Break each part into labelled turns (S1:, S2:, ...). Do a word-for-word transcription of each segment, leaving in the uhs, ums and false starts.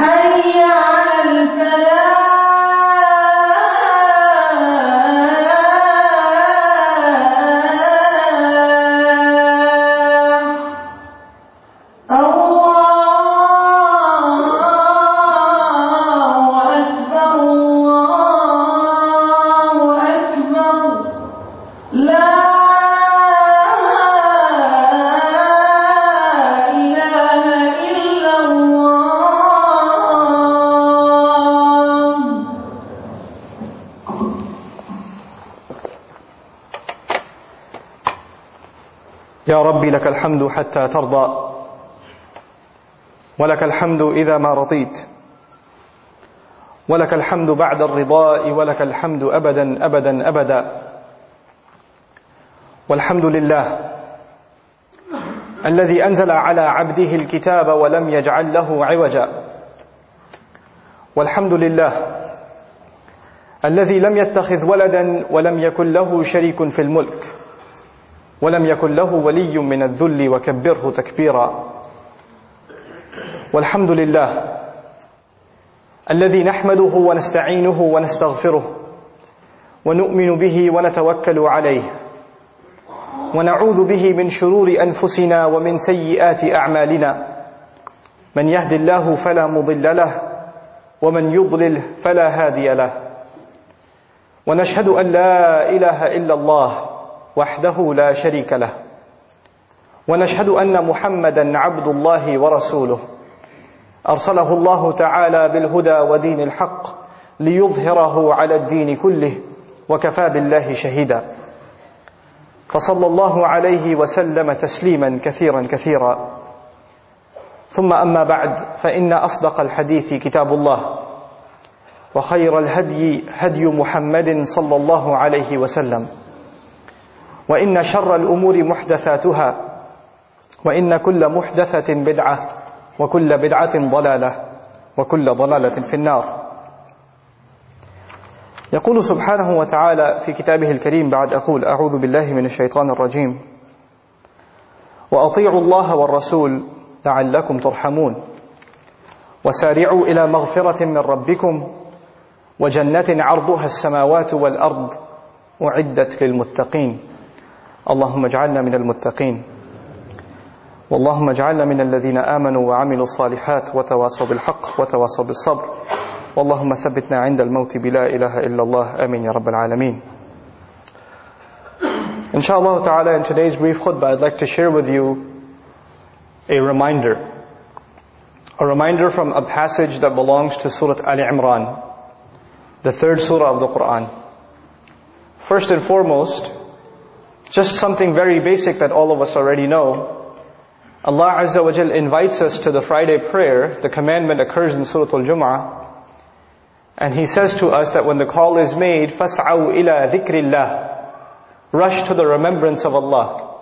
S1: حي على الفلاح
S2: يا ربي لك الحمد حتى ترضى، ولك الحمد إذا ما رضيت، ولك الحمد بعد الرضاء، ولك الحمد أبدا أبدا أبدا. والحمد لله الذي أنزل على عبده الكتاب ولم يجعل له عوجا. والحمد لله الذي لم يتخذ ولدا ولم يكن له شريك في الملك ولم يكن له ولي من الذل وكبره تكبيرا. والحمد لله الذي نحمده ونستعينه ونستغفره ونؤمن به ونتوكل عليه ونعوذ به من شرور أنفسنا ومن سيئات أعمالنا، من يهد الله فلا مضل له ومن يضلل فلا هادي له. ونشهد أن لا إله إلا الله وحده لا شريك له، ونشهد أن محمدا عبد الله ورسوله أرسله الله تعالى بالهدى ودين الحق ليظهره على الدين كله وكفى بالله شهيدا. فصلى الله عليه وسلم تسليما كثيرا كثيرا. ثم أما بعد، فإن أصدق الحديث كتاب الله، وخير الهدي هدي محمد صلى الله عليه وسلم، وإن شر الأمور محدثاتها، وإن كل محدثة بدعة، وكل بدعة ضلالة، وكل ضلالة في النار. يقول سبحانه وتعالى في كتابه الكريم بعد أقول أعوذ بالله من الشيطان الرجيم: وأطيعوا الله والرسول لعلكم ترحمون، وسارعوا إلى مغفرة من ربكم وجنة عرضها السماوات والأرض أعدت للمتقين. اللهم اجعلنا من المتقين، واللهم اجعلنا من الذين آمنوا وعملوا الصالحات وتواصوا بالحق وتواصوا بالصبر، واللهم ثبتنا عند الموت بلا إله إلا الله. آمين يا رب العالمين. Inshallah ta'ala, in today's brief khutbah, I'd like to share with you a reminder. A reminder from a passage that belongs to Surah Al-Imran, the third surah of the Quran. First and foremost, just something very basic that all of us already know. Allah Azza wa Jal invites us to the Friday prayer. The commandment occurs in Surah Al-Jum'ah. And He says to us that when the call is made, فَاسْعَوْا إِلَى ذِكْرِ اللَّهِ, rush to the remembrance of Allah.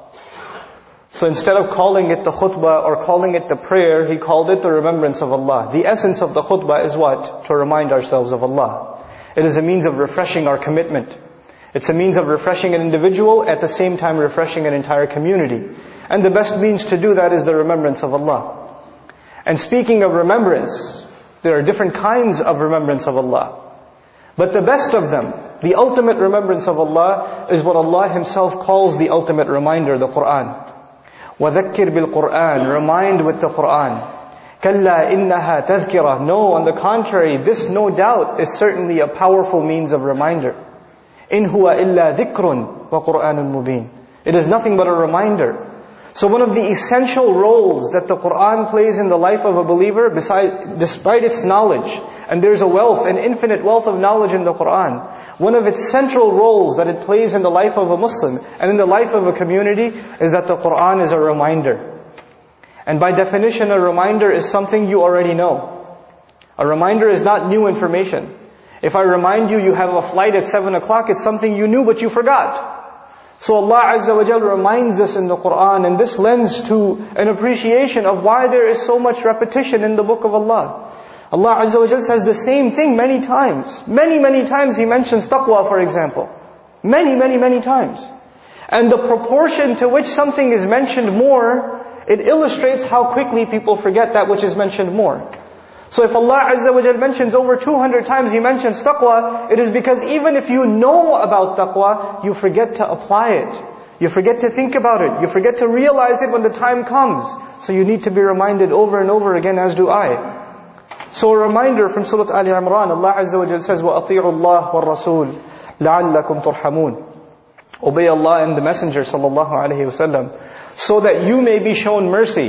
S2: So instead of calling it the khutbah or calling it the prayer, He called it the remembrance of Allah. The essence of the khutbah is what? To remind ourselves of Allah. It is a means of refreshing our commitment. It's a means of refreshing an individual, at the same time refreshing an entire community. And the best means to do that is the remembrance of Allah. And speaking of remembrance, there are different kinds of remembrance of Allah. But the best of them, the ultimate remembrance of Allah, is what Allah Himself calls the ultimate reminder, the Qur'an. وَذَكِّرْ بِالْقُرْآنِ, remind with the Qur'an. كَلَّا إِنَّهَا تَذْكِرَةٌ, no, on the contrary, this no doubt is certainly a powerful means of reminder. إِنْ هُوَ إِلَّا ذِكْرٌ وَقُرْآنٌ مُبِينٌ. It is nothing but a reminder. So one of the essential roles that the Qur'an plays in the life of a believer, beside, despite its knowledge, and there's a wealth, an infinite wealth of knowledge in the Qur'an, one of its central roles that it plays in the life of a Muslim and in the life of a community is that the Qur'an is a reminder. And by definition, a reminder is something you already know. A reminder is not new information. If I remind you you have a flight at seven o'clock, it's something you knew but you forgot. So Allah Azza wa Jal reminds us in the Qur'an, and this lends to an appreciation of why there is so much repetition in the book of Allah. Allah Azza wa Jal says the same thing many times. Many, many times He mentions taqwa, for example. Many, many, many times. And the proportion to which something is mentioned more, it illustrates how quickly people forget that which is mentioned more. So if Allah Azza wa Jal mentions over two hundred times He mentions taqwa, it is because even if you know about taqwa, you forget to apply it. You forget to think about it. You forget to realize it when the time comes. So you need to be reminded over and over again, as do I. So a reminder from Surah Ali Imran, Allah Azza wa Jal says, وَأَطِيعُوا اللَّهَ وَالرَّسُولِ لَعَلَّكُمْ تُرْحَمُونَ. Obey Allah and the Messenger sallallahu alaihi wasallam, so that you may be shown mercy.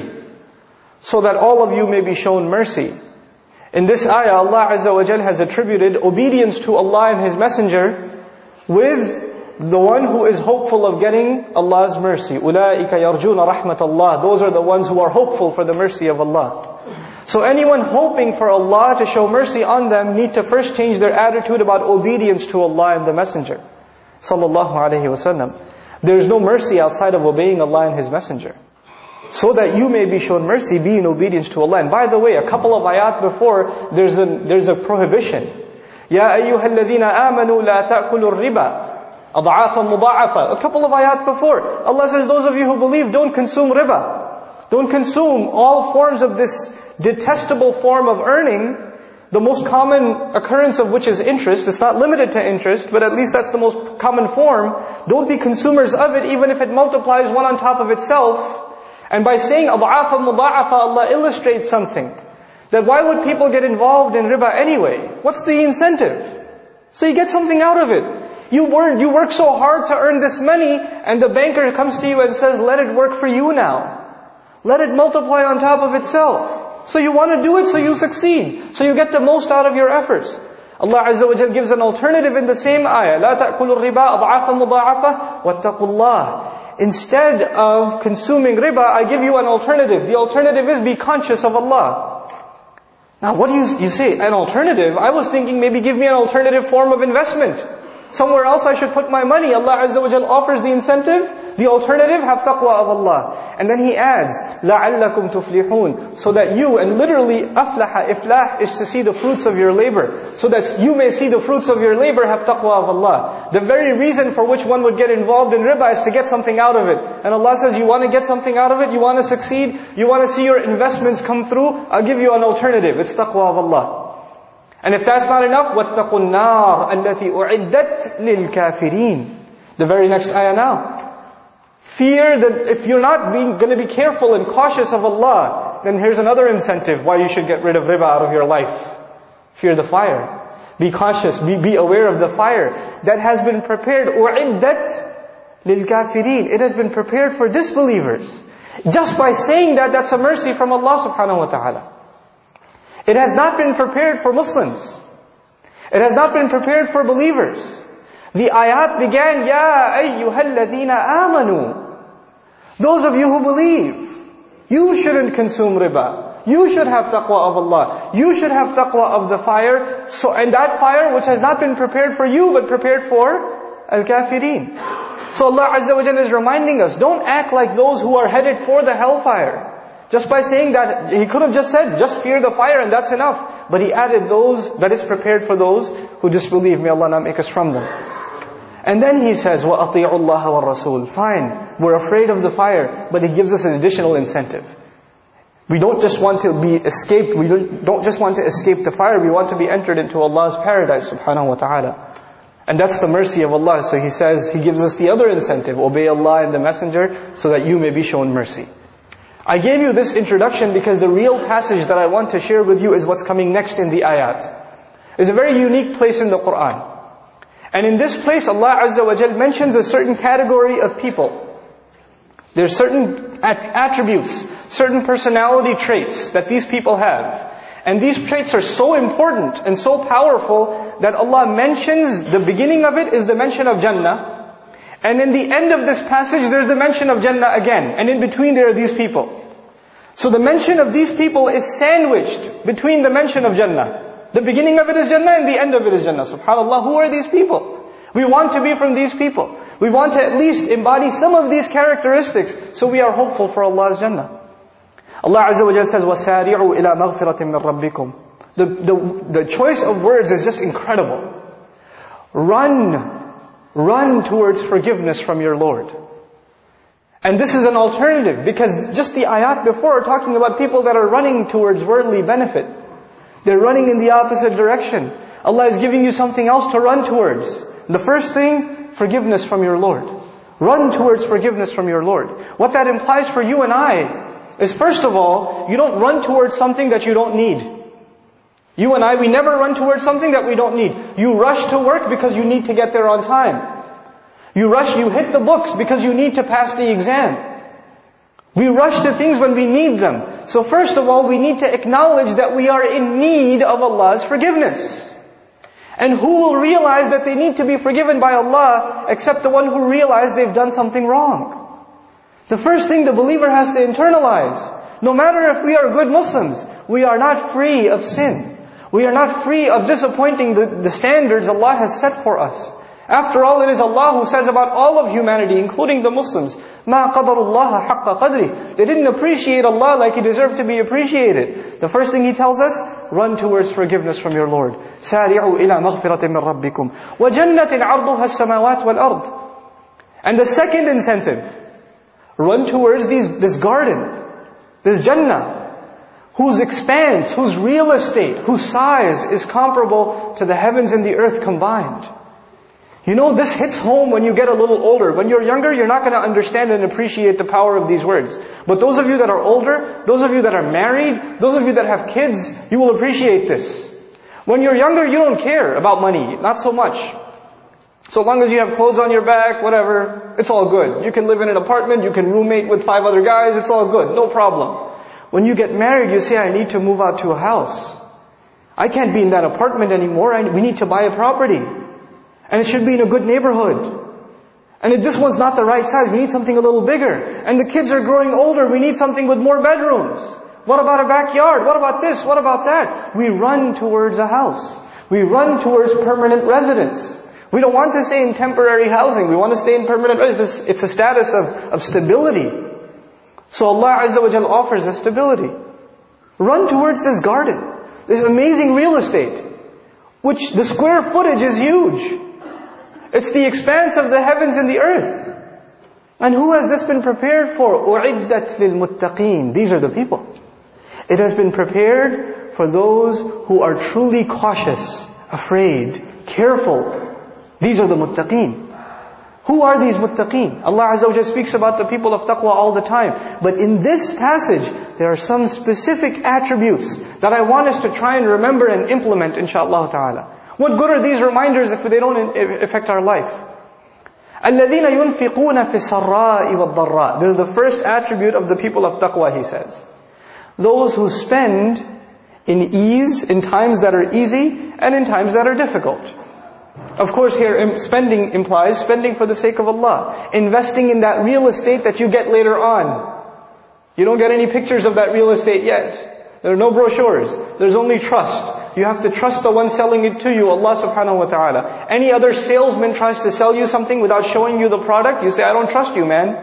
S2: So that all of you may be shown mercy. In this ayah, Allah Azza wa Jal has attributed obedience to Allah and His Messenger with the one who is hopeful of getting Allah's mercy. أُولَٰئِكَ يَرْجُونَ رَحْمَةَ اللَّهِ. Those are the ones who are hopeful for the mercy of Allah. So anyone hoping for Allah to show mercy on them need to first change their attitude about obedience to Allah and the Messenger sallallahu alaihi wasallam. There is no mercy outside of obeying Allah and His Messenger. So that you may be shown mercy, be in obedience to Allah. And by the way, a couple of ayat before, there's a, there's a prohibition. يَا أَيُّهَا الَّذِينَ آمَنُوا لَا تَأْكُلُوا الرِّبَا أَضْعَافًا مُضَاعَفًا. A couple of ayat before, Allah says, those of you who believe, don't consume riba. Don't consume all forms of this detestable form of earning, the most common occurrence of which is interest. It's not limited to interest, but at least that's the most common form. Don't be consumers of it, even if it multiplies one on top of itself. And by saying أَضْعَافًا مُضَاعَفًا, Allah illustrates something. That why would people get involved in riba anyway? What's the incentive? So you get something out of it. You work, you work so hard to earn this money, and the banker comes to you and says, let it work for you now. Let it multiply on top of itself. So you want to do it so you succeed. So you get the most out of your efforts. Allah Azza wa Jal gives an alternative in the same ayah. لَا تَأْكُلُوا الرِّبَا أَضْعَافًا مُضَاعَفًا وَاتَّقُوا اللَّهِ. Instead of consuming riba, I give you an alternative. The alternative is be conscious of Allah. Now what do you, you say? An alternative? I was thinking maybe give me an alternative form of investment. Somewhere else I should put my money. Allah Azza wa Jal offers the incentive. The alternative, have taqwa of Allah. And then He adds, لَعَلَّكُمْ تُفْلِحُونَ. So that you, and literally, أَفْلَحَ, iflah is to see the fruits of your labor. So that you may see the fruits of your labor, have taqwa of Allah. The very reason for which one would get involved in riba is to get something out of it. And Allah says, you want to get something out of it? You want to succeed? You want to see your investments come through? I'll give you an alternative. It's taqwa of Allah. And if that's not enough, وَاتَّقُوا النَّارَ الَّتِي أُعِدَّتْ لِلْكَافِرِينَ. The very next ayah now. Fear that if you're not being, going to be careful and cautious of Allah, then here's another incentive why you should get rid of riba out of your life. Fear the fire. Be cautious, be, be aware of the fire that has been prepared. أُعِدَّتْ لِلْكَافِرِينَ. It has been prepared for disbelievers. Just by saying that, that's a mercy from Allah subhanahu wa ta'ala. It has not been prepared for Muslims. It has not been prepared for believers. The ayat began, Ya ayyuhal ladhina amanu. Those of you who believe, you shouldn't consume riba. You should have taqwa of Allah. You should have taqwa of the fire. So, and that fire which has not been prepared for you, but prepared for al-kafirin. So Allah Azza wa Jalla is reminding us, don't act like those who are headed for the hellfire. Just by saying that, He could have just said, just fear the fire and that's enough. But He added those, that it's prepared for those who disbelieve. May Allah not make us from them. And then He says, وَأَطِيعُوا اللَّهَ وَالرَّسُولِ. Fine, we're afraid of the fire, but He gives us an additional incentive. We don't just want to be escaped, we don't just want to escape the fire, we want to be entered into Allah's paradise subhanahu wa ta'ala. And that's the mercy of Allah. So He says, He gives us the other incentive, obey Allah and the Messenger, so that you may be shown mercy. I gave you this introduction because the real passage that I want to share with you is what's coming next in the ayat. It's a very unique place in the Qur'an. And in this place, Allah Azza wa Jal mentions a certain category of people. There's certain attributes, certain personality traits that these people have. And these traits are so important and so powerful that Allah mentions, the beginning of it is the mention of Jannah. And in the end of this passage, there's the mention of Jannah again. And in between there are these people. So the mention of these people is sandwiched between the mention of Jannah. The beginning of it is Jannah and the end of it is Jannah. SubhanAllah, who are these people? We want to be from these people. We want to at least embody some of these characteristics, so we are hopeful for Allah's Jannah. Allah Azza wa Jalla says, وَسَارِعُوا إِلَى مَغْفِرَةٍ مِّن رَبِّكُمْ. The, the, the choice of words is just incredible. Run. Run towards forgiveness from your Lord. And this is an alternative, because just the ayat before are talking about people that are running towards worldly benefit. They're running in the opposite direction. Allah is giving you something else to run towards. The first thing, forgiveness from your Lord. Run towards forgiveness from your Lord. What that implies for you and I is, first of all, you don't run towards something that you don't need. You and I, we never run towards something that we don't need. You rush to work because you need to get there on time. You rush, you hit the books because you need to pass the exam. We rush to things when we need them. So first of all, we need to acknowledge that we are in need of Allah's forgiveness. And who will realize that they need to be forgiven by Allah except the one who realized they've done something wrong? The first thing the believer has to internalize, no matter if we are good Muslims, we are not free of sin. We are not free of disappointing the, the standards Allah has set for us. After all, it is Allah who says about all of humanity, including the Muslims, مَا قَدَرُ اللَّهَ حَقَّ قَدْرِهِ. They didn't appreciate Allah like He deserved to be appreciated. The first thing He tells us, run towards forgiveness from your Lord. سَارِعُوا إِلَى مَغْفِرَةٍ مِّن رَبِّكُمْ وَجَنَّةٍ عَرْضُهَا السَّمَاوَاتُ وَالْأَرْضِ. And the second incentive, run towards these, this garden, this Jannah, whose expanse, whose real estate, whose size is comparable to the heavens and the earth combined. You know, this hits home when you get a little older. When you're younger, you're not going to understand and appreciate the power of these words. But those of you that are older, those of you that are married, those of you that have kids, you will appreciate this. When you're younger, you don't care about money. Not so much. So long as you have clothes on your back, whatever, it's all good. You can live in an apartment, you can roommate with five other guys, it's all good. No problem. When you get married, you say, I need to move out to a house. I can't be in that apartment anymore. I, we need to buy a property. And it should be in a good neighborhood. And if this one's not the right size, we need something a little bigger. And the kids are growing older, we need something with more bedrooms. What about a backyard? What about this? What about that? We run towards a house. We run towards permanent residence. We don't want to stay in temporary housing. We want to stay in permanent residence. It's a status of, of stability. So Allah Azza wa Jal offers us stability. Run towards this garden, this amazing real estate, which the square footage is huge. It's the expanse of the heavens and the earth. And who has this been prepared for? أُعِدَّتْ لِلْمُتَّقِينَ. These are the people. It has been prepared for those who are truly cautious, afraid, careful. These are the muttaqeen. Who are these muttaqeen? Allah Azza wa Jalla speaks about the people of taqwa all the time. But in this passage, there are some specific attributes that I want us to try and remember and implement, inshaAllah ta'ala. What good are these reminders if they don't affect our life? الَّذِينَ يُنْفِقُونَ فِي السَّرَّاءِ وَالضَّرَّاءِ. This is the first attribute of the people of taqwa, he says. Those who spend in ease, in times that are easy, and in times that are difficult. Of course, here spending implies spending for the sake of Allah. Investing in that real estate that you get later on. You don't get any pictures of that real estate yet. There are no brochures. There's only trust. You have to trust the one selling it to you, Allah subhanahu wa ta'ala. Any other salesman tries to sell you something without showing you the product, you say, I don't trust you, man.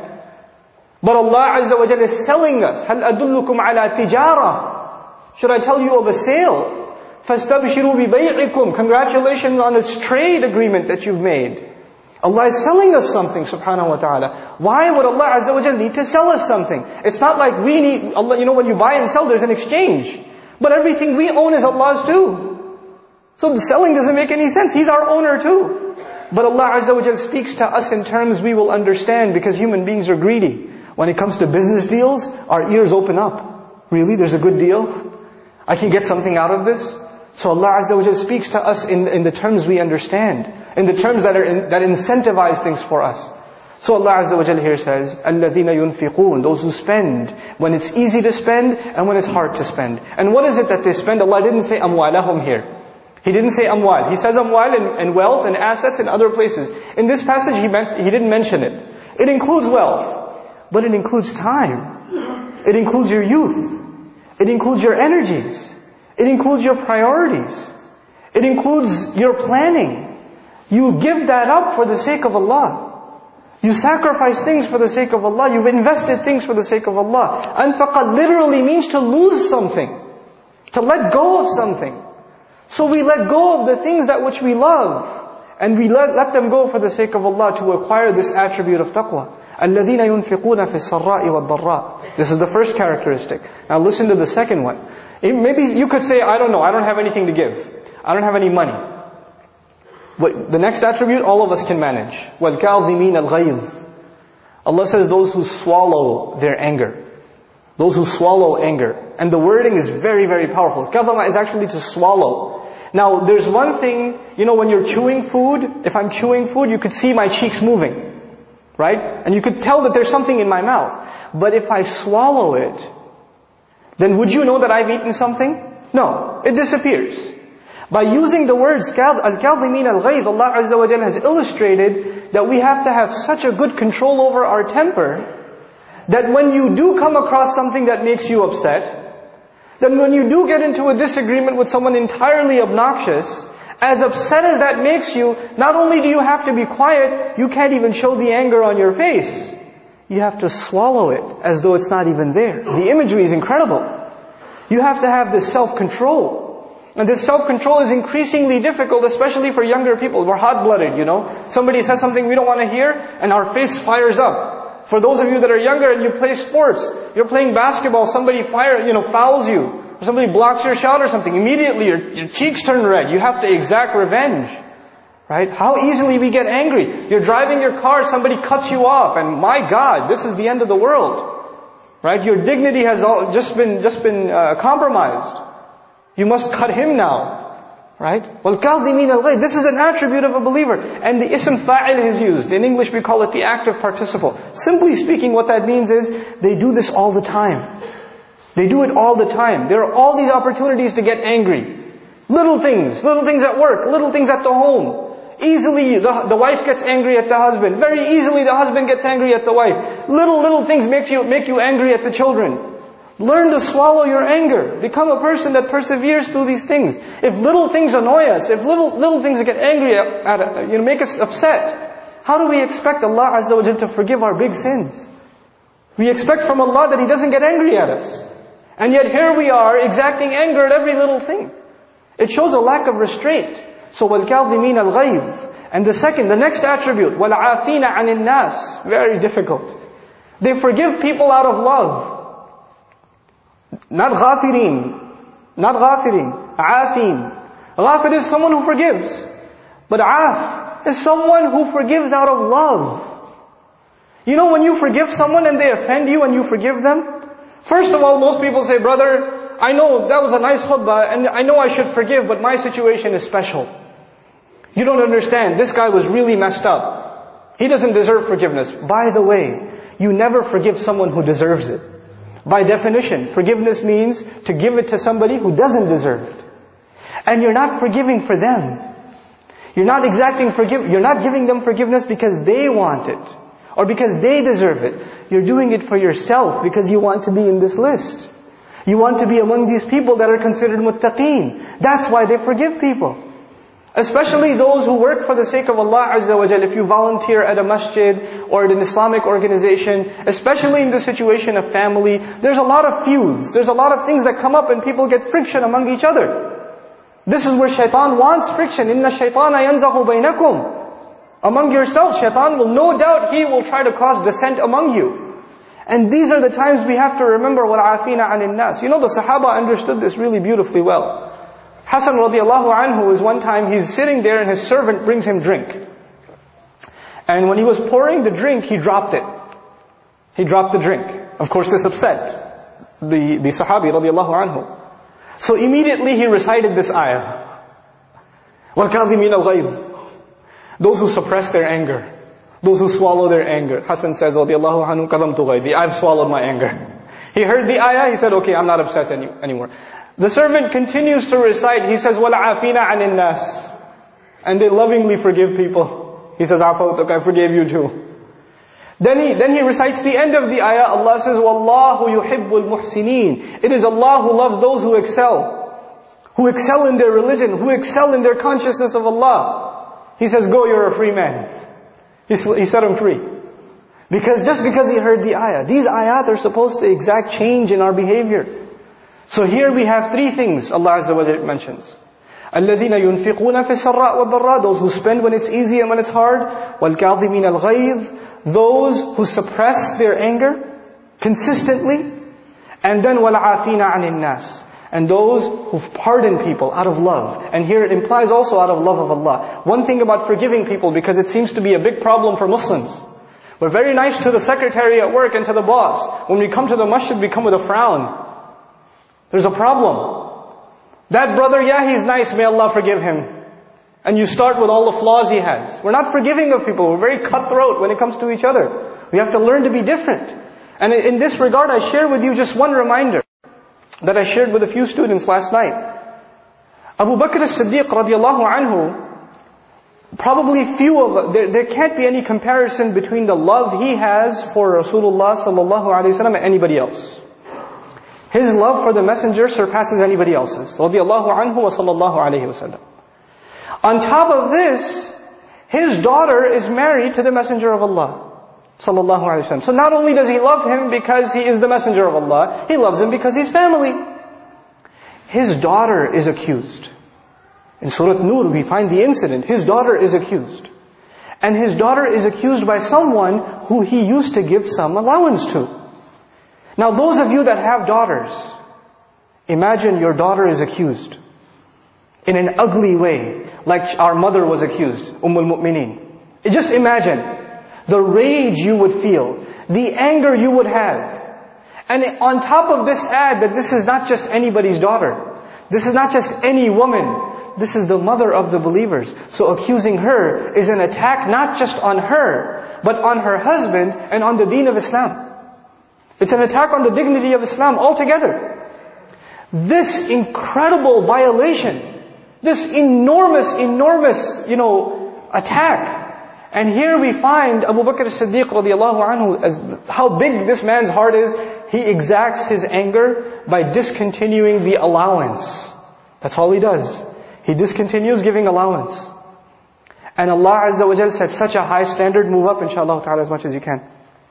S2: But Allah Azza wa Jalla is selling us. هَلْ أَدُلُّكُمْ عَلَى تِجَارَةٍ. Should I tell you of a sale? فَاسْتَبْشِرُوا بِبَيْعِكُمْ. Congratulations on its trade agreement that you've made. Allah is selling us something, subhanahu wa ta'ala. Why would Allah Azza wa Jalla need to sell us something? It's not like we need, Allah, you know, when you buy and sell, there's an exchange. But everything we own is Allah's too. So the selling doesn't make any sense. He's our owner too. But Allah Azza wa Jalla speaks to us in terms we will understand, because human beings are greedy. When it comes to business deals, our ears open up. Really? There's a good deal? I can get something out of this? So Allah Azza wa Jalla speaks to us in, in the terms we understand. In the terms that are in, that incentivize things for us. So Allah Azza wa Jalla here says, الَّذِينَ يُنْفِقُونَ. Those who spend when it's easy to spend and when it's hard to spend. And what is it that they spend? Allah didn't say amwalahum here. He didn't say amwal. He says amwal and, and wealth and assets in other places. In this passage he meant, he didn't mention it. It includes wealth, but it includes time. It includes your youth. It includes your energies. It includes your priorities. It includes your planning. You give that up for the sake of Allah. You sacrifice things for the sake of Allah. You've invested things for the sake of Allah. Anfaqa literally means to lose something. To let go of something. So we let go of the things that which we love. And we let, let them go for the sake of Allah to acquire this attribute of taqwa. الَّذِينَ يُنْفِقُونَ فِي السَّرَّاءِ وَالضَّرَّاءِ. This is the first characteristic. Now listen to the second one. Maybe you could say, I don't know, I don't have anything to give. I don't have any money. But the next attribute, all of us can manage. وَالْكَاظِمِينَ الْغَيْظِ. Allah says those who swallow their anger. Those who swallow anger. And the wording is very, very powerful. Kadhama is actually to swallow. Now, there's one thing, you know, when you're chewing food, if I'm chewing food, you could see my cheeks moving. Right? And you could tell that there's something in my mouth. But if I swallow it, then would you know that I've eaten something? No. It disappears. By using the words al-kadhimin al-ghayz, Allah Azza wa Jalla has illustrated that we have to have such a good control over our temper that when you do come across something that makes you upset, then when you do get into a disagreement with someone entirely obnoxious, as upset as that makes you, not only do you have to be quiet, you can't even show the anger on your face. You have to swallow it as though it's not even there. The imagery is incredible. You have to have this self-control. And this self-control is increasingly difficult, especially for younger people. We're hot-blooded, you know. Somebody says something we don't want to hear, and our face fires up. For those of you that are younger and you play sports, you're playing basketball, somebody fire, you know, fouls you, or somebody blocks your shot or something, immediately your, your cheeks turn red. You have to exact revenge. Right? How easily we get angry. You're driving your car, somebody cuts you off, and my God, this is the end of the world. Right? Your dignity has all, just been, just been uh, compromised. You must cut him now. Right? وَالْكَاظِمِينَ الْغَيْظِ. This is an attribute of a believer. And the ism fa'il is used. In English we call it the active participle. Simply speaking, what that means is, they do this all the time. They do it all the time. There are all these opportunities to get angry. Little things. Little things at work. Little things at the home. Easily the, the wife gets angry at the husband. Very easily the husband gets angry at the wife. Little, little things make you, make you angry at the children. Learn to swallow your anger. Become a person that perseveres through these things. If little things annoy us, if little little things get angry at, at you know, make us upset, how do we expect Allah Azza wa Jalla to forgive our big sins? We expect from Allah that He doesn't get angry at us. And yet here we are exacting anger at every little thing. It shows a lack of restraint. So وَالْكَاظِمِينَ الْغَيْظِ. And the second, the next attribute, وَالْعَافِينَ عَنِ النَّاسِ. Very difficult. They forgive people out of love. Not ghafirin. Not ghafirin. Aafin. Ghafir is someone who forgives. But aaf is someone who forgives out of love. You know when you forgive someone and they offend you and you forgive them? First of all, most people say, brother, I know that was a nice khutbah and I know I should forgive, but my situation is special. You don't understand. This guy was really messed up. He doesn't deserve forgiveness. By the way, you never forgive someone who deserves it. By definition, forgiveness means to give it to somebody who doesn't deserve it. And you're not forgiving for them. You're not exacting forgive. You're not giving them forgiveness because they want it. Or because they deserve it. You're doing it for yourself because you want to be in this list. You want to be among these people that are considered muttaqeen. That's why they forgive people. Especially those who work for the sake of Allah Azza wa Jalla. If you volunteer at a masjid or at an Islamic organization, especially in the situation of family, there's a lot of feuds. There's a lot of things that come up and people get friction among each other. This is where shaitan wants friction. Inna shaytana yanzaghu bainakum. Among yourselves, shaitan will no doubt, he will try to cause dissent among you. And these are the times we have to remember وَالْعَافِينَ عَنِ النَّاسِ. You know, the Sahaba understood this really beautifully well. Hasan radiallahu anhu was one time, he's sitting there and his servant brings him drink. And when he was pouring the drink, he dropped it. He dropped the drink. Of course this upset the, the Sahabi radiallahu anhu. So immediately he recited this ayah. وَالْكَاظِمِينَ الْغَيْظِ. Those who suppress their anger. Those who swallow their anger. Hasan says, radiallahu anhu, قَذَمْتُ غَيْظِ. I've swallowed my anger. He heard the ayah, he said, okay, I'm not upset any, anymore. The servant continues to recite, he says, وَالْعَافِينَ عَنِ النَّاسِ. And they lovingly forgive people. He says, عَفَوْتُكَ, I forgave you too. Then he, then he recites the end of the ayah, Allah says, وَاللَّهُ يُحِبُّ الْمُحْسِنِينَ. It is Allah who loves those who excel. Who excel in their religion, who excel in their consciousness of Allah. He says, go, you're a free man. He, he set him free. Because just because he heard the ayah. These ayat are supposed to exact change in our behavior. So here we have three things Allah Azza wa Jalla mentions. الَّذِينَ يُنْفِقُونَ فِي السَّرَّاءِ وَالضَّرَّاءِ. Those who spend when it's easy and when it's hard. وَالْكَاظِمِينَ الْغَيْظِ. those who suppress their anger consistently, and then وَالْعَافِينَ عَنِ النَّاسِ, and those who pardon people out of love. And here it implies also out of love of Allah. One thing about forgiving people, because it seems to be a big problem for Muslims. We're very nice to the secretary at work and to the boss. When we come to the masjid, we come with a frown. There's a problem. That brother, yeah, he's nice, may Allah forgive him. And you start with all the flaws he has. We're not forgiving of people. We're very cutthroat when it comes to each other. We have to learn to be different. And in this regard, I share with you just one reminder that I shared with a few students last night. Abu Bakr as-Siddiq radiallahu anhu, probably few of, there, there can't be any comparison between the love he has for Rasulullah sallallahu alaihi wasallam and anybody else. His love for the Messenger surpasses anybody else's. Radiallahu anhu wa sallallahu alaihi wasallam. On top of this, his daughter is married to the Messenger of Allah sallallahu alaihi wasallam. So not only does he love him because he is the Messenger of Allah, he loves him because he's family. His daughter is accused. In Surah Nur we find the incident. His daughter is accused. And his daughter is accused by someone who he used to give some allowance to. Now those of you that have daughters, imagine your daughter is accused in an ugly way, like our mother was accused, Umm al-Mu'mineen. Just imagine the rage you would feel, the anger you would have. And on top of this, add that this is not just anybody's daughter. This is not just any woman. This is the mother of the believers. So accusing her is an attack not just on her, but on her husband and on the deen of Islam. It's an attack on the dignity of Islam altogether. This incredible violation, this enormous, enormous, you know, attack. And here we find Abu Bakr as-Siddiq radiallahu anhu, as how big this man's heart is, he exacts his anger by discontinuing the allowance. That's all he does. He discontinues giving allowance. And Allah Azza wa Jal set such a high standard, move up inshallah ta'ala as much as you can.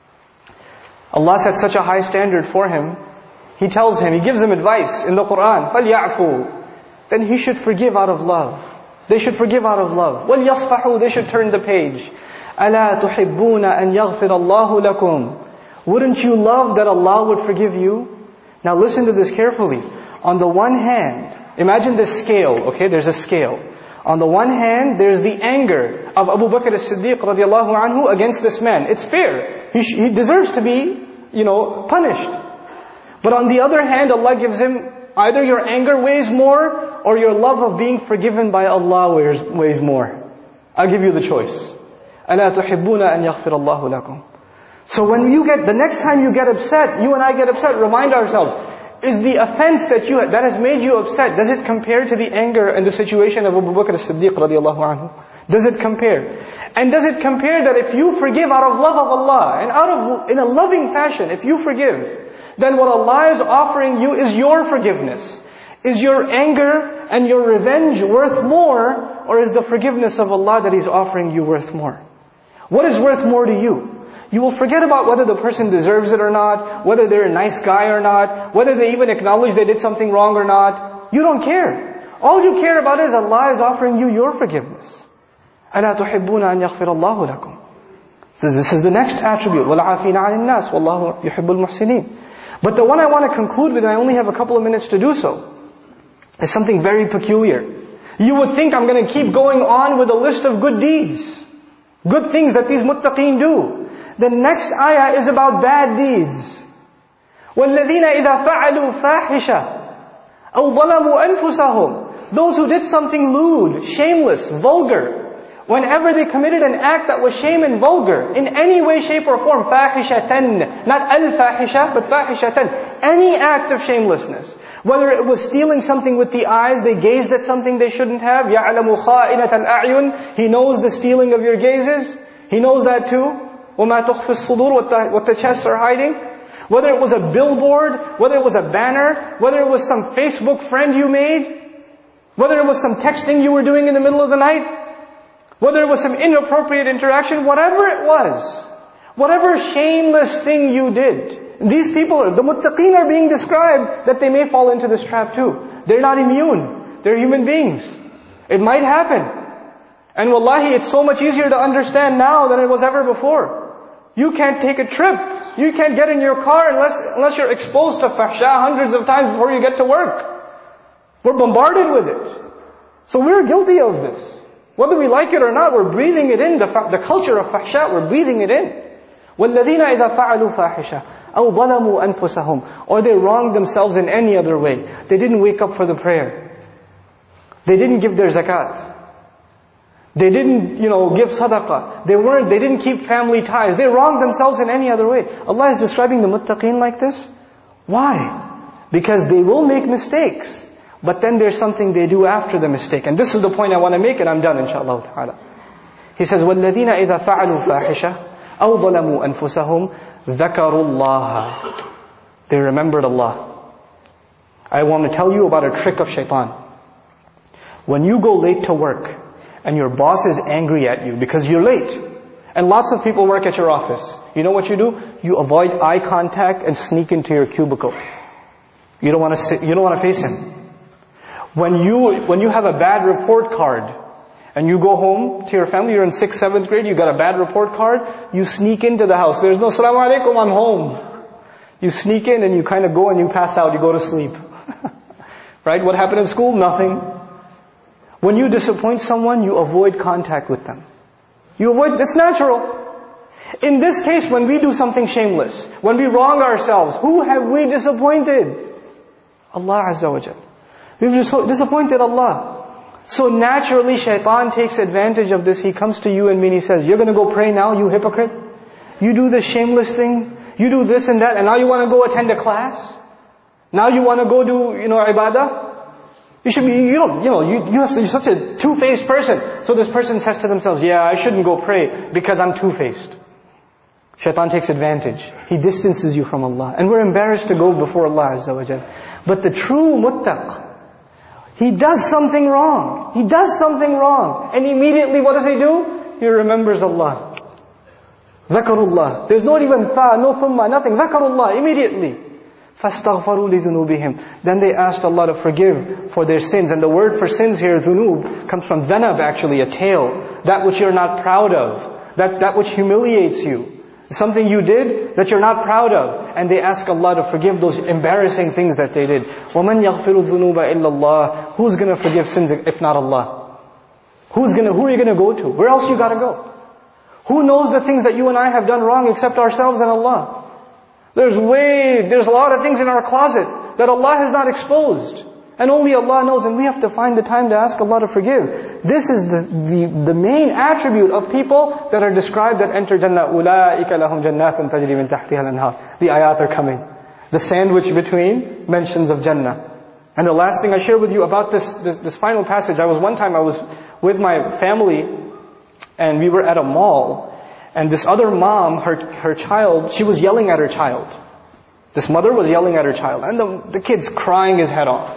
S2: Allah set such a high standard for him. He tells him, He gives him advice in the Quran, فَلْيَعْفُوا. Then he should forgive out of love. They should forgive out of love. وَلْيَصْفَحُوا. They should turn the page. أَلَا تُحِبُّونَ أَنْ يَغْفِرَ اللَّهُ لَكُمْ. Wouldn't you love that Allah would forgive you? Now listen to this carefully. On the one hand, imagine this scale, okay? There's a scale. On the one hand, there's the anger of Abu Bakr as-Siddiq radiallahu anhu against this man. It's fair. He, sh- he deserves to be, you know, punished. But on the other hand, Allah gives him either your anger weighs more or your love of being forgiven by Allah weighs, weighs more. I'll give you the choice. أَلَا تُحِبُّونَ أَنْ يَغْفِرَ اللَّهُ لَكُمْ. So when you get, the next time you get upset, you and I get upset, remind ourselves, is the offense that you that has made you upset, does it compare to the anger and the situation of Abu Bakr as-Siddiq radiallahu anhu? Does it compare? And does it compare that if you forgive out of love of Allah, and out of, in a loving fashion, if you forgive, then what Allah is offering you is your forgiveness. Is your anger and your revenge worth more, or is the forgiveness of Allah that He's offering you worth more? What is worth more to you? You will forget about whether the person deserves it or not, whether they're a nice guy or not, whether they even acknowledge they did something wrong or not. You don't care. All you care about is Allah is offering you your forgiveness. أَلَا تُحِبُّونَ أَنْ يَغْفِرَ اللَّهُ لَكُمْ. So this is the next attribute. وَالْعَافِينَ عَنِ النَّاسِ وَاللَّهُ يُحِبُّ الْمُحْسِنِينَ. But the one I want to conclude with, and I only have a couple of minutes to do so, is something very peculiar. You would think I'm going to keep going on with a list of good deeds, good things that these muttaqeen do. The next ayah is about bad deeds. وَالَّذِينَ إِذَا فَعَلُوا فَاحِشَةً أَوْ ظَلَمُوا أَنفُسَهُمْ. Those who did something lewd, shameless, vulgar, whenever they committed an act that was shame and vulgar, in any way, shape or form, فَاحِشَةً, not al-fahisha, but فَاحِشَةً, any act of shamelessness. Whether it was stealing something with the eyes, they gazed at something they shouldn't have, يَعْلَمُ خَائِنَةَ الْأَعْيُنِ, He knows the stealing of your gazes, He knows that too. وَمَا تُخْفِ الصُّدُورُ, what the, what the chests are hiding. Whether it was a billboard, whether it was a banner, whether it was some Facebook friend you made, whether it was some texting you were doing in the middle of the night, whether it was some inappropriate interaction, whatever it was, whatever shameless thing you did. These people, the muttaqeen are being described that they may fall into this trap too. They're not immune. They're human beings. It might happen. And wallahi, it's so much easier to understand now than it was ever before. You can't take a trip. You can't get in your car unless, unless you're exposed to fahsha hundreds of times before you get to work. We're bombarded with it. So we're guilty of this. Whether we like it or not, we're breathing it in. The, the culture of fahsha, we're breathing it in. وَالَّذِينَ إِذَا فَعَلُوا فَاحِشَةً أَوْ ظَلَمُوا أَنفُسَهُمْ, or they wronged themselves in any other way. They didn't wake up for the prayer. They didn't give their zakat. They didn't, you know, give sadaqah. They weren't, they didn't keep family ties. They wronged themselves in any other way. Allah is describing the muttaqeen like this. Why? Because they will make mistakes. But then there's something they do after the mistake. And this is the point I want to make, and I'm done, inshallah ta'ala. He says, وَالَّذِينَ إِذَا فَعَلُوا فَاحِشَةً أَوْ ظَلَمُوا أَنفُسَهُمْ ذَكَرُوا اللَّهَ. They remembered Allah. I want to tell you about a trick of shaitan. When you go late to work, and your boss is angry at you because you're late, and lots of people work at your office, you know what you do? You avoid eye contact and sneak into your cubicle. You don't want to sit, you don't want to face him. When you when you have a bad report card, and you go home to your family, you're in sixth, seventh grade, you got a bad report card, you sneak into the house. There's no Assalamu alaikum, I'm home. You sneak in and you kind of go and you pass out, you go to sleep. Right? What happened in school? Nothing. When you disappoint someone, you avoid contact with them. You avoid, it's natural. In this case, when we do something shameless, when we wrong ourselves, who have we disappointed? Allah Azza wa Jal. We've disappointed Allah. So naturally, shaitan takes advantage of this. He comes to you and me and he says, you're going to go pray now, you hypocrite? You do this shameless thing, you do this and that, and now you want to go attend a class? Now you want to go do, you know, ibadah? You should be, you don't, you know, you, you're such a two-faced person. So this person says to themselves, yeah, I shouldn't go pray because I'm two-faced. Shaitan takes advantage. He distances you from Allah. And we're embarrassed to go before Allah Azza wa Jal. But the true muttaq, he does something wrong. He does something wrong. And immediately what does he do? He remembers Allah. Dhakarullah. There's not even fa, no thumma, nothing. Dhakarullah, immediately. فَاسْتَغْفَرُوا لِذُنُوبِهِمْ. Then they asked Allah to forgive for their sins. And the word for sins here, dhunub, comes from dhanab actually, a tail. That which you're not proud of. That, that which humiliates you. Something you did that you're not proud of. And they ask Allah to forgive those embarrassing things that they did. وَمَنْ يَغْفِرُ الذُّنُوبَ إِلَّا اللَّهِ. Who's going to forgive sins if not Allah? Who's gonna, who are you going to go to? Where else you got to go? Who knows the things that you and I have done wrong except ourselves and Allah? There's way, there's a lot of things in our closet that Allah has not exposed. And only Allah knows, and we have to find the time to ask Allah to forgive. This is the, the, the main attribute of people that are described that enter Jannah. أُولَٰئِكَ لَهُمْ جَنَّاتٌ تَجْرِي مِنْ تَحْتِهَا الْأَنْهَارُ. The ayat are coming. The sandwich between mentions of Jannah. And the last thing I share with you about this, this, this final passage, I was one time, I was with my family, and we were at a mall. And this other mom, her her child, she was yelling at her child. This mother was yelling at her child. And the, the kid's crying his head off.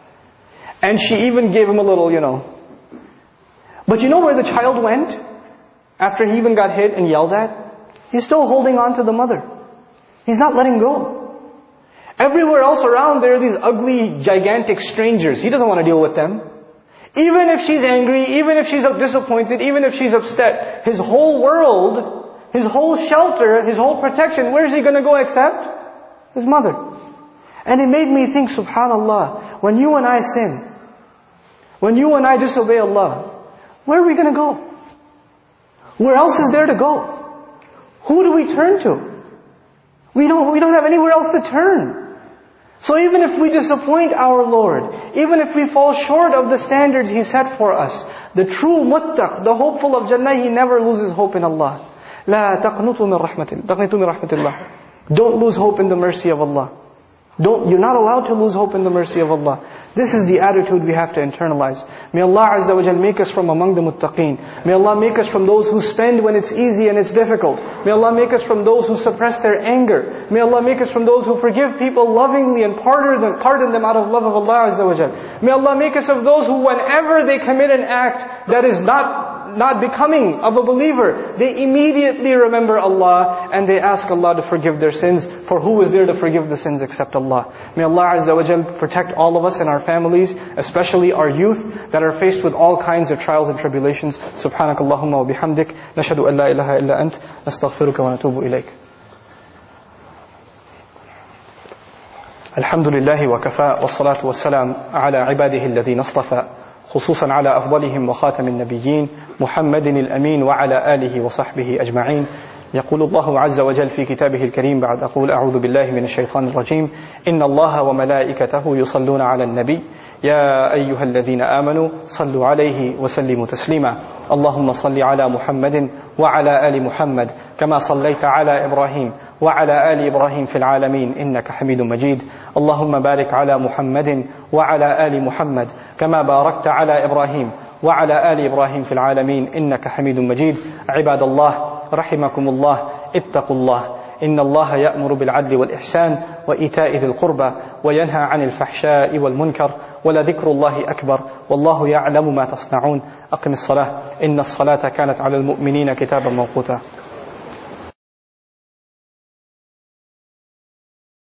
S2: And she even gave him a little, you know. But you know where the child went? After he even got hit and yelled at? He's still holding on to the mother. He's not letting go. Everywhere else around there are these ugly, gigantic strangers. He doesn't want to deal with them. Even if she's angry, even if she's disappointed, even if she's upset, his whole world, his whole shelter, his whole protection, where is he going to go except his mother? And it made me think, subhanallah, when you and I sin, when you and I disobey Allah, where are we going to go? Where else is there to go? Who do we turn to? We don't, we don't have anywhere else to turn. So even if we disappoint our Lord, even if we fall short of the standards He set for us, the true muttaq, the hopeful of Jannah, he never loses hope in Allah. لا تقنطوا من رحمة تقنطوا من رحمة الله. Don't lose hope in the mercy of Allah. Don't, you're not allowed to lose hope in the mercy of Allah. This is the attitude we have to internalize. May Allah Azza wa Jal make us from among the muttaqeen. May Allah make us from those who spend when it's easy and it's difficult. May Allah make us from those who suppress their anger. May Allah make us from those who forgive people lovingly and pardon them, pardon them out of love of Allah Azza wa Jal. May Allah make us of those who whenever they commit an act that is not not becoming of a believer, they immediately remember Allah and they ask Allah to forgive their sins, for who is there to forgive the sins except Allah? May Allah Azza wa Jal protect all of us and our families, especially our youth that are faced with all kinds of trials and tribulations. Subhanakallahumma wa bihamdik, nashhadu an la ilaha illa ant, nastaghfiruka wa natubu ilayk. الحمد لله وكفى والصلاة والسلام على عباده الذين اصطفى خصوصا على أفضلهم وخاتم النبيين محمد الأمين وعلى آله وصحبه أجمعين. يقول الله عز وجل في كتابه الكريم بعد أقول أعوذ بالله من الشيطان الرجيم إن الله وملائكته يصلون على النبي يا أيها الذين آمنوا صلوا عليه وسلموا تسليما اللهم صل على محمد وعلى آل محمد كما صليت على إبراهيم وعلى آل إبراهيم في العالمين إنك حميد مجيد اللهم بارك على محمد وعلى آل محمد كما باركت على إبراهيم وعلى آل إبراهيم في العالمين إنك حميد مجيد. عباد الله رحمكم الله، اتقوا الله، إن الله يأمر بالعدل والإحسان وإيتاء ذي القربى وينهى عن الفحشاء والمنكر ولذكر الله أكبر والله يعلم ما تصنعون. أقم الصلاة إن الصلاة كانت على المؤمنين كتابا موقوتا.